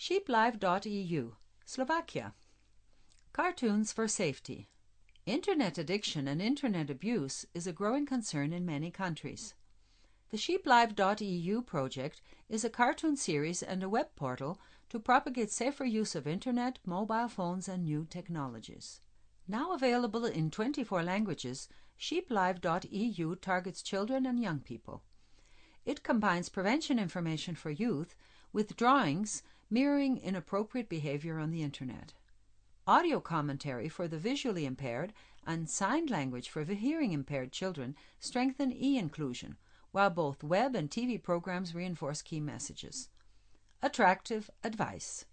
Sheeplive.eu, Slovakia. Cartoons for safety. Internet addiction and internet abuse is a growing concern in many countries. The Sheeplive.eu project is a cartoon series and a web portal to propagate safer use of internet, mobile phones and new technologies. Now available in 24 languages, Sheeplive.eu targets children and young people. It combines prevention information for youth with drawings mirroring inappropriate behavior on the internet. Audio commentary for the visually impaired and signed language for the hearing impaired children strengthen e-inclusion, while both web and TV programs reinforce key messages. Attractive advice.